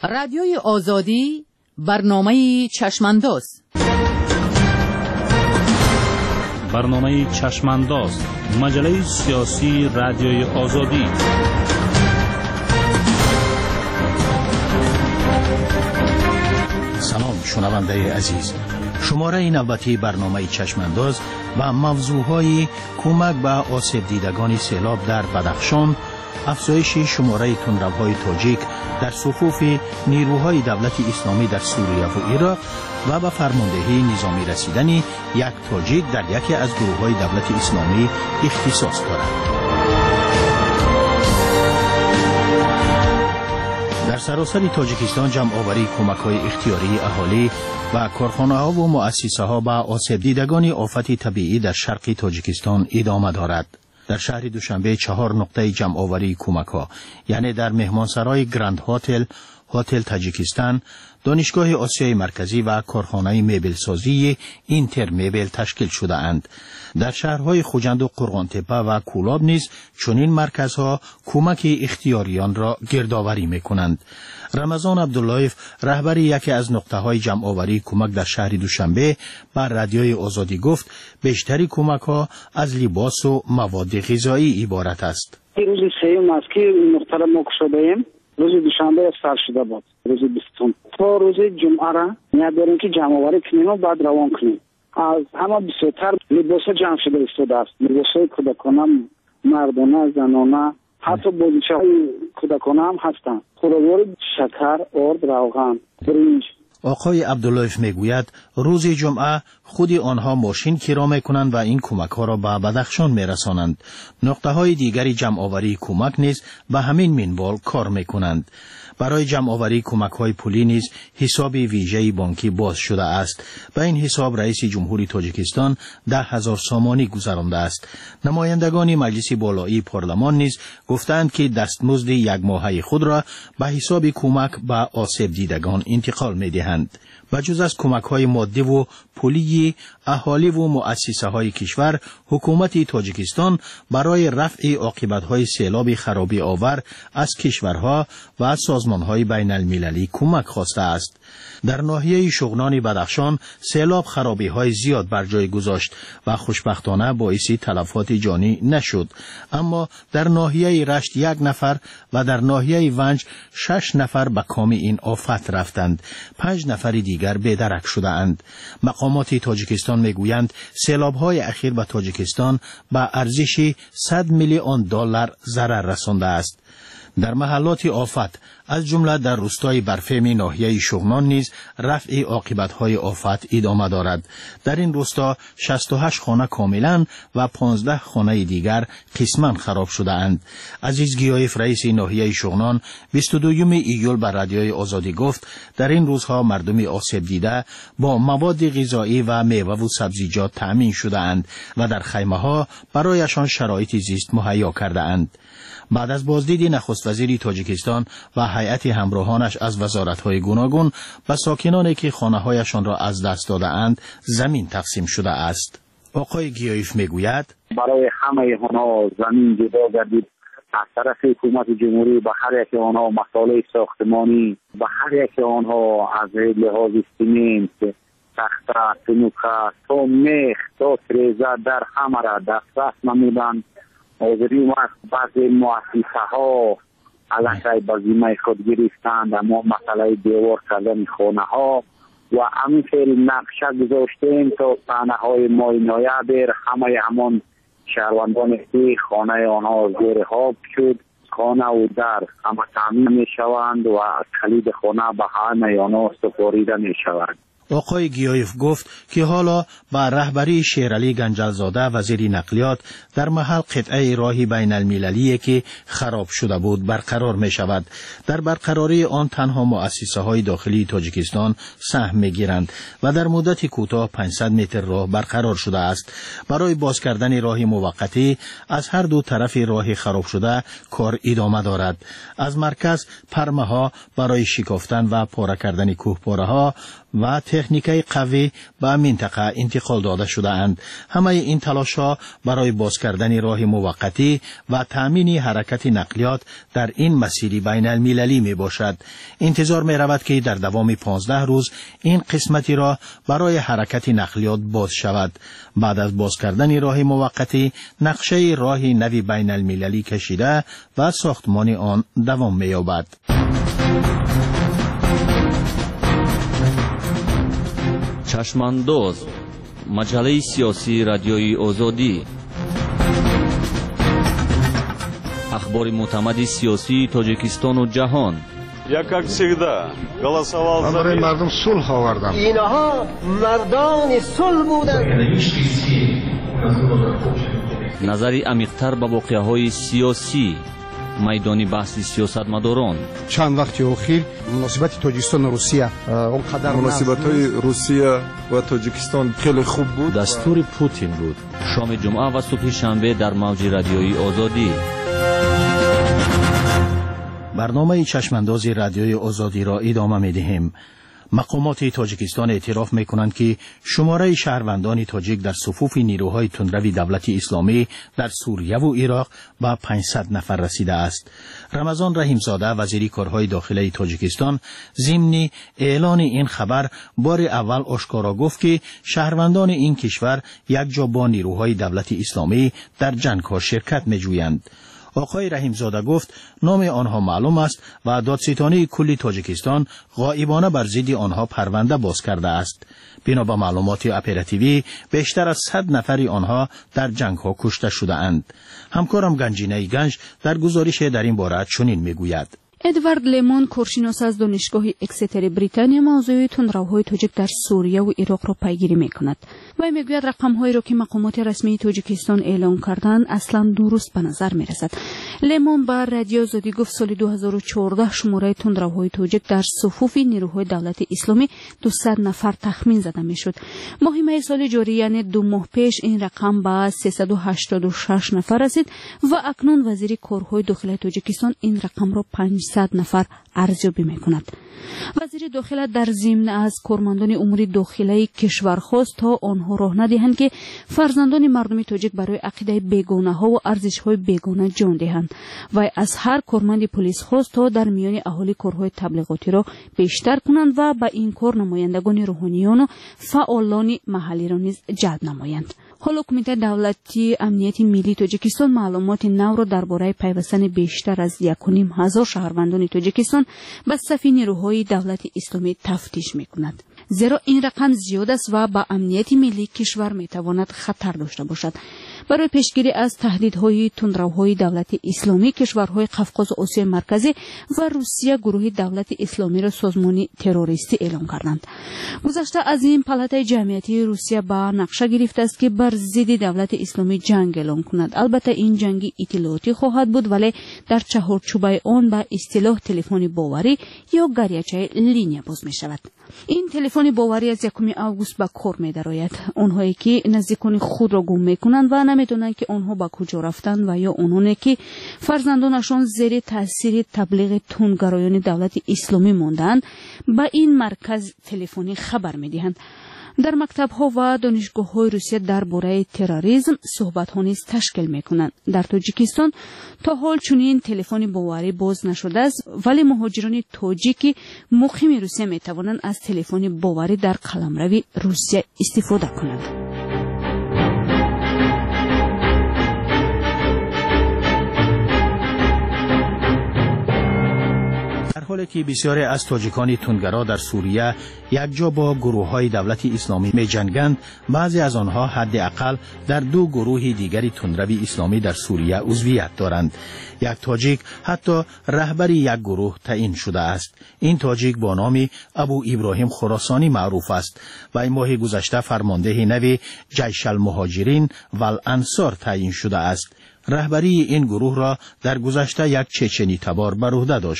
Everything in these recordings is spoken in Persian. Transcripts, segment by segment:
رادیوی آزادی برنامه چشمانداز. برنامه چشمانداز، مجله سیاسی رادیوی آزادی. سلام شنونده عزیز، شماره نوبتی برنامه چشمانداز و موضوعهای کمک به آسیب دیدگان سیلاب در بدخشان، افزایش شماره تندروهای تاجیک در صفوف نیروهای دولت اسلامی در سوریه و عراق و به فرماندهی نظامی رسیدن یک تاجیک در یکی از گروه‌های دولت اسلامی اختصاص دارد. در سراسر تاجیکستان جمع‌آوری کمک‌های اختیاری اهالی و کارخانه‌ها و مؤسسه‌ها به آسیب دیدگان آفت طبیعی در شرق تاجیکستان ادامه دارد. در شهر دوشنبه 4 نقطه جمع‌آوری کمک‌ها، یعنی در مهمانسرای گراند هتل، هتل تاجیکستان، دانشگاه آسیای مرکزی و کارخانه مبل سازی اینتر مبل تشکیل شده اند. در شهرهای خوجند و قرغانتپه و کولاب نیز چنین مرکزها کمک اختیاریان را گردآوری می‌کنند. رمضان عبداللهیف، رهبر یکی از نقطه‌های جمع‌آوری کمک در شهر دوشنبه، بر رادیوی آزادی گفت بیشتری کمک‌ها از لباس و مواد غذایی عبارت است. روز سوم است که نقطه را ما گشوده‌ایم. روز دوشنبه استارت شده بود. روز 20 تا روز جمعه را نیت داریم که جمع‌آوری کنیم و بعد روان کنیم. از همه بسیار لباس جمع شده استفاده است. لباس‌های کودکانه، مردانه، زنانه، حتی بازیچه‌های کودکانه هم هستند. خوراک‌های شکر، آرد، روغن، برنج. آقای عبداللهیف میگوید روز جمعه خود آنها ماشین کرا میکنند و این کمک ها را به بدخشان میرسانند. نقطه های دیگری جمع‌آوری کمک نیز به همین منوال کار میکنند. برای جمع‌آوری کمک های پولی نیز حساب ویژه بانکی باز شده است. به این حساب رئیس جمهوری تاجیکستان 10,000 سامانی گذرانده است. نمایندگان مجلس بالایی پارلمان نیز گفتند که دستمزد یک ماهه خود را به حساب کمک به آسیب دیدگان انتقال می‌دهند. و جز از کمک‌های مادی و پولی اهالی و مؤسسه‌های کشور، حکومت تاجیکستان برای رفع عاقبت‌های سیلاب خرابی آور از کشورها و از سازمان‌های بین‌المللی کمک خواسته است. در ناحیه شغنان بدخشان سیلاب خرابی‌های زیاد بر جای گذاشت و خوشبختانه باعث تلفات جانی نشد، اما در ناحیه رشت 1 نفر و در ناحیه ونج 6 نفر به کام این آفت رفتند. 5 نفر دیگر بدرک شده اند. مقامات تاجیکستان میگویند سیلاب‌های اخیر به تاجیکستان به ارزش 100 میلیون دلار ضرر رسانده است. در محلات آفت از جمله در روستای برفهمی ناحیه شغنان نیز رفع عاقبت‌های آفت ادامه دارد. در این روستا 68 خانه کاملا و 15 خانه دیگر قسما خراب شده اند. عزیز گیایف، رئیس ناحیه شغنان، 22 ایول بر رادیوی آزادی گفت در این روزها مردم آسیب دیده با مواد غذایی و میوه و سبزیجات تأمین شده اند و در خیمه‌ها برایشان شرایط زیست مهیا کرده اند. بعد از بازدید نخست وزیر تاجیکستان و هیئت همراهانش از وزارت‌های گوناگون به ساکنانی که خانه‌هایشان را از دست داده اند زمین تقسیم شده است. آقای گیایف میگوید برای همه آنها زمین جدا گردید. از طرف حکومت جمهوری به هر یک آنها مسائل ساختمانی، به هر یک آنها از لحاظ سیمنت، تخته، سنوکه تا میخ تا تریزه در همه را دسترس نمودند. حاضری وقت بعضی مؤسسه ها علیه به ذمه خود گرفتند، اما مسئله دیوار کردن خانه ها و همین فعل نقشه گذاشتیم تا صحنه های ماینایه بر همه همان شهروندان که خانه آنها زیر آب شد، خانه و در همه تامین می شوند و کلید خانه به همه آنها سپاریده می شوند. آقای گیایف گفت که حالا با رهبری شیرعلی گنجلزاده وزیر نقلیات در محل قطعه راهی بین المللی که خراب شده بود برقرار می شود. در برقراری آن تنها مؤسسه های داخلی تاجیکستان سهم می گیرند و در مدت کوتاه 500 متر راه برقرار شده است. برای باز کردن راه موقتی از هر دو طرف راه خراب شده کار ادامه دارد. از مرکز پرمه ها برای شکافتن و پاره کردن کوهپاره ها و تکنیکای قوی به منطقه انتقال داده شده اند. همه این تلاش ها برای باز کردن راه موقتی و تامین حرکت نقلیات در این مسیر بین المللی می باشد. انتظار می رود که در دوام 15 روز این قسمتی را برای حرکت نقلیات باز شود. بعد از باز کردن راه موقتی، نقشه راه نوی بین المللی کشیده و ساختمان آن دوام می یابد. چشمانداز، مجله سیاسی رادیوی آزادی. اخبار معتمد سیاسی تاجیکستان و جهان. Я, как всегда, голосовал за мир. مردم صلح آوردم. اینها مردان صلح بودند. نظری عمیق‌تر به واقعه‌های سیاسی، میدانی بحث سیاستمداران. چند وقت اخیر مناسبت تاجیکستان و روسیه اونقدر مناسبت‌های روسیه و تاجیکستان خیلی خوب بود. دستور پوتین بود. شام جمعه و صبح شنبه در موج رادیویی آزادی. برنامه چشمانداز رادیوی آزادی را ادامه می‌دهیم. مقامات تاجیکستان اعتراف می‌کنند که شماره شهروندان تاجیک در صفوف نیروهای تندروی دولت اسلامی در سوریه و عراق به 500 نفر رسیده است. رمضان رحیمزاده وزیر کارهای داخلی تاجیکستان ضمن اعلان این خبر بار اول آشکارا گفت که شهروندان این کشور یک جا با نیروهای دولت اسلامی در جنگ‌ها شرکت می‌جویند. آقای رحیمزاده گفت نام آنها معلوم است و دادستانی کلی تاجیکستان غایبانه بر ضد آنها پرونده باز کرده است. بنا به معلومات اپراتیوی بیشتر از 100 نفر آنها در جنگ ها کشته شده اند. همکارم گنجینه گنج در گزارش در این باره چنین میگوید. ادوارد لیمون، کارشناس از دانشگاه اکستر بریتانیا، موضوع تندروهای تاجیک در سوریه و عراق را پیگیری می‌کند. وی میگوید رقم‌هایی را که مقامات رسمی تاجیکستان اعلام کردند اصلاً درست به نظر می‌رسد. لیمون با رادیو آزادی گفت سال 2014 شماره تندروهای تاجیک در صفوف نیروهای دولت اسلامی 200 نفر تخمین زده می‌شد. ماه می سال جاری یعنی 2 ماه پیش این رقم به 386 نفر رسید و اکنون وزیر کارهای داخلی تاجیکستان این رقم را 500 نفر ارزیابی می‌کند. وزیر داخله در ضمن از کارمندان امور داخلی کشور خواست تا آنها راه ندهند که فرزندان مردم تاجیک برای عقیده بیگانه ها و ارزش های بیگانه جان دهند و از هر کارمند پلیس خواست تا در میان اهالی کارهای تبلیغاتی را بیشتر کنند و به این کار نمایندگان روحانیان و فعالان محلی را نیز جلب نمایند. حالا کمیته دولتی امنیت ملی تاجیکستان معلومات نو را درباره پیوستن بیشتر از 1,500 شهروندان تاجیکستان به صف نیروهای دولت اسلامی تفتیش می‌کند. زیرا این رقم زیاد است و با امنیت ملی کشور می‌تواند خطر داشته باشد. برای پیشگیری از تهدیدهای تندروهای دولت اسلامی، کشورهای قفقاز آسیای مرکزی و روسیه گروه دولت اسلامی را سازمانی تروریستی اعلام کردند. گذشته از این پالاتای جمعیتی روسیه با نقشه گرفته است که بر ضد دولت اسلامی جنگ اعلام کند. البته این جنگ اطلاعاتی خواهد بود، ولی در چهارچوب آن به اصطلاح تلفن باوری یا گریچه لینیا باز می شود. این تلفن باوری از 1 آگوست به کار می درآید. آنهایی که نزدیکان خود را گم می کنند و نمیدونند که آنها به کجا رفتند و یا آنهایی که فرزندانشان زیر تاثیر تبلیغ تندگرایان دولت اسلامی ماندند به این مرکز تلفنی خبر می دهند. در مکتب‌ها و دانشگاه‌های روسیه درباره تروریسم صحبت‌ها نیز تشکیل می‌کنند. در تاجیکستان تا حال چنین تلفن باوری باز نشده است، ولی مهاجران تاجیکی مقیم روسیه می‌توانند از تلفن باوری در قلمرو روسیه استفاده کنند. در حالی که بسیاری از تاجیکان تندگرا در سوریه یک جا با گروه‌های دولت اسلامی می‌جنگند، بعضی از آنها حداقل در 2 گروه دیگری تندروی اسلامی در سوریه عضویت دارند. یک تاجیک حتی رهبر یک گروه تعیین شده است. این تاجیک با نام ابو ابراهیم خراسانی معروف است و این ماه گذشته فرمانده نوی جیش المهاجرین و الانصار تعیین شده است. رهبری این گروه را در گذشته یک چچنی تبار بر عهده داشت.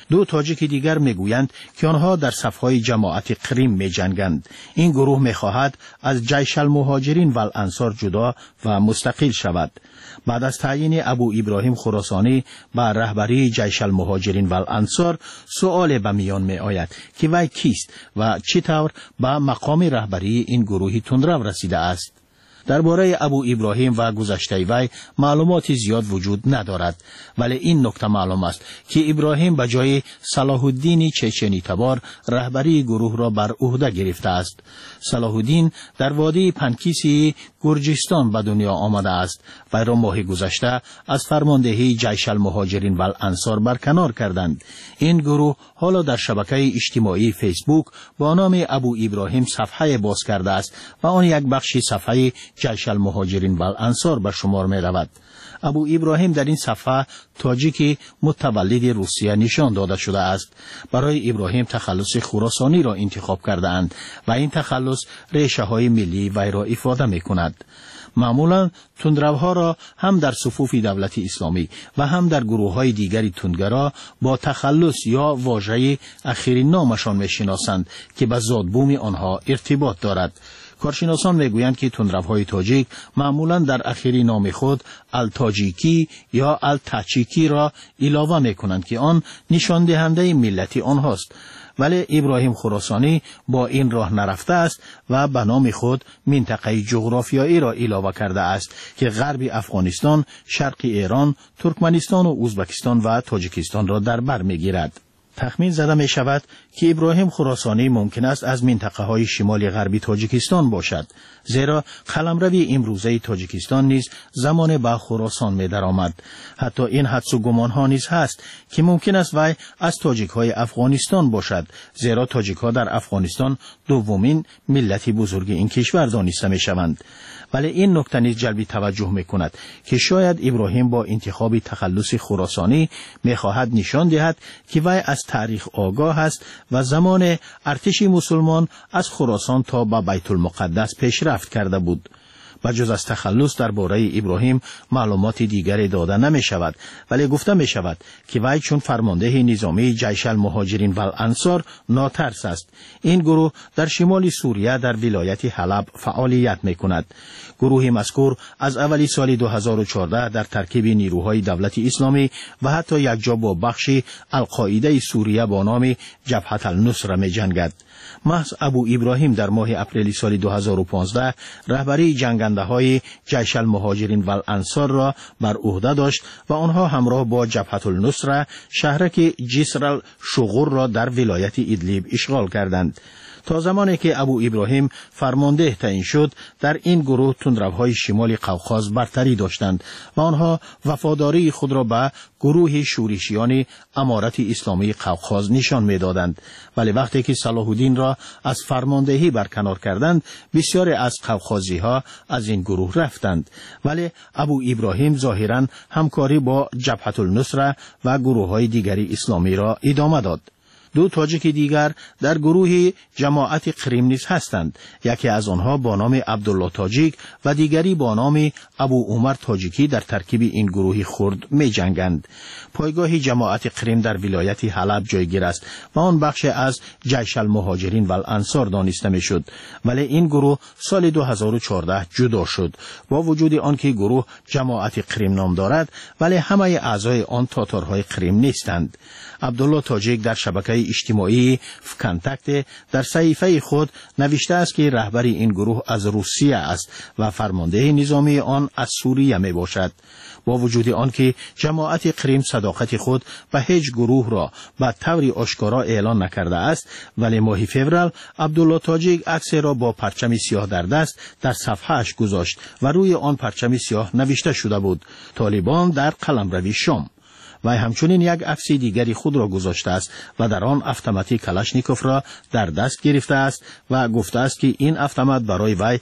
دو تاجیک دیگر میگویند که آنها در صفهای جماعت کریم میجنگند. این گروه میخواهد از جیش المهاجرین و الانصار جدا و مستقل شود. بعد از تعیین ابو ابراهیم خراسانی به رهبری جیش المهاجرین و الانصار، سؤال به میان می آید که وی کیست و چطور به مقام رهبری این گروه تندرو رسیده است. درباره ابو ابراهیم و گذشته وی معلومات زیاد وجود ندارد، ولی این نکته معلوم است که ابراهیم به جای صلاح الدین چچنی تبار رهبری گروه را بر عهده گرفته است. صلاح الدین در وادی پنکیسی گرجستان به دنیا آمده است. وی را ماه گذشته از فرماندهی جیش المهاجرین و الانصار برکنار کردند. این گروه حالا در شبکه اجتماعی فیسبوک با نام ابو ابراهیم صفحه باز کرده است و آن یک بخشی صفحه جیش المهاجرین و الانصار به شمار می رود. ابو ابراهیم در این صفحه تاجیک متولد روسیه نشان داده شده است. برای ابراهیم تخلص خراسانی را انتخاب کرده اند و این تخلص ریشه های ملی وی را افاده می کند. معمولا تندروها را هم در صفوف دولت اسلامی و هم در گروه های دیگری تندگرا با تخلص یا واژه اخیری نامشان می شناسند که به زادبوم آنها ارتباط دارد. کارشناسان میگویند که تندروهای تاجیک معمولا در اخیری نام خود التاجیکی یا التاچیکی را علاوه میکنند که آن نشان دهنده ملتی آنهاست. ولی ابراهیم خراسانی با این راه نرفته است و به نام خود منطقه جغرافیایی را علاوه کرده است که غرب افغانستان، شرق ایران، ترکمنستان و ازبکستان و تاجیکستان را در بر میگیرد. تخمین زده می شود که ابراهیم خراسانی ممکن است از منطقه های شمال غربی تاجیکستان باشد، زیرا قلمروی امروزه تاجیکستان نیز زمان به خراسان می درآمد. حتی این حدس و گمان ها نیز هست که ممکن است وی از تاجیک های افغانستان باشد، زیرا تاجیک ها در افغانستان دومین ملت بزرگ این کشور دانسته می شوند. ولی این نکته نیز جلب توجه می کند که شاید ابراهیم با انتخاب تخلص خراسانی می خواهد نشان دهد که وی از تاریخ آگاه است و زمان ارتش مسلمان از خراسان تا به بیت المقدس پیشرفت کرده بود. بجز از تخلص درباره ابراهیم معلومات دیگری داده نمی شود، ولی گفته می شود که وی چون فرمانده نظامی جیش المهاجرین و الانصار ناترس است. این گروه در شمال سوریه در ولایت حلب فعالیت می کند. گروه مذکور از اولی سال 2014 در ترکیب نیروهای دولت اسلامی و حتی یکجا با بخشی القاعده سوریه با نام جبهه النصره می جنگد. محض ابو ابراهیم در ماه اپریل سال 2015 رهبری جنگنده های جیش المهاجرین و الانصار را بر عهده داشت و آنها همراه با جبهه النصره شهرک جسر الشغور را در ولایت ادلیب اشغال کردند. تا زمانی که ابو ابراهیم فرمانده تعیین شد، در این گروه تندروهای شمال قوقاز برتری داشتند و آنها وفاداری خود را به گروه شورشیان امارت اسلامی قوقاز نشان می‌دادند. ولی وقتی که صلاح الدین را از فرماندهی برکنار کردند، بسیاری از قوقازی‌ها از این گروه رفتند. ولی ابو ابراهیم ظاهراً همکاری با جبهه النصره و گروه‌های دیگری اسلامی را ادامه داد. دو تاجیک دیگر در گروه جماعت کریم نیز هستند. یکی از آنها با نام عبدالله تاجیک و دیگری با نام ابو عمر تاجیکی در ترکیب این گروه خرد می جنگند. پایگاه جماعت کریم در ولایت حلب جایگیر است و آن بخش از جیش المهاجرین و الانصار دانسته می شد. ولی این گروه سال 2014 جدا شد. با وجود آنکه گروه جماعت کریم نام دارد، ولی همه اعضای آن تاتارهای کریم نیستند. عبدالله تاجیک در شبکه اجتماعی فکنتکت در صحیفه خود نوشته است که رهبر این گروه از روسیه است و فرمانده نظامی آن از سوریه می باشد. با وجود آنکه جماعت کریم صداقت خود به هیچ گروه را به طور آشکارا اعلان نکرده است، ولی ماه فوریه عبدالله تاجیک عکس را با پرچم سیاه در دست در صفحه‌اش گذاشت و روی آن پرچم سیاه نوشته شده بود: طالبان در قلمرو شام. و همچنین یک عکس دیگری خود را گذاشته است و در آن اتومات کلاشنیکوف را در دست گرفته است و گفته است که این اتومات برای وی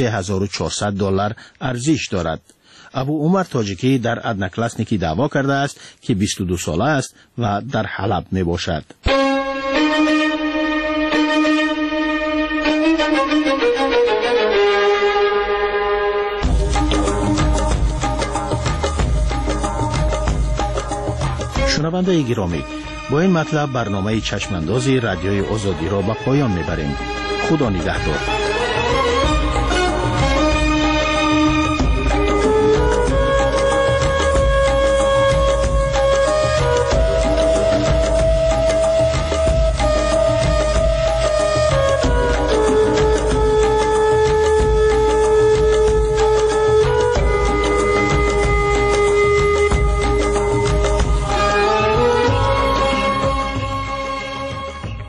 $3400 ارزش دارد. ابو عمر تاجیکی در ادنکلاسنیکی دعوا کرده است که 22 ساله است و در حلب می باشد. شنونده گرامی، با این مطلب برنامه چشمانداز رادیوی آزادی را به پایان میبریم. خدا نگهدار.